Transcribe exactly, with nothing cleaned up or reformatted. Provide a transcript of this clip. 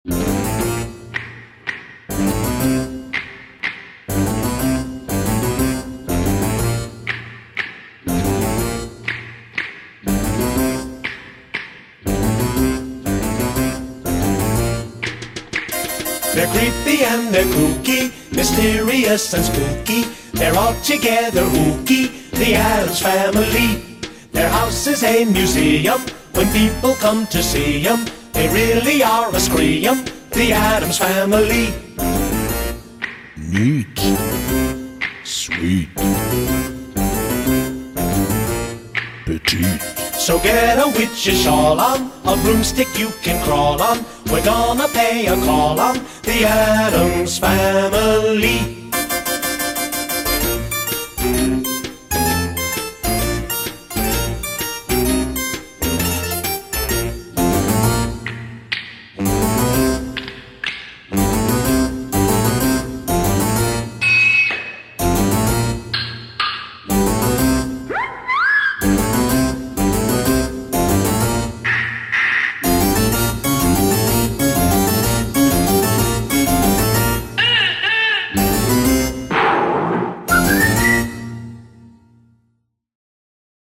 They're creepy and they're kooky, mysterious and spooky. They're all together ooky, the Addams Family. Their house is a museum when people come to see 'em. They really are a scream, the Addams Family. Neat. Sweet. Petite. So get a witch's shawl on, a broomstick you can crawl on. We're gonna pay a call on the Addams Family.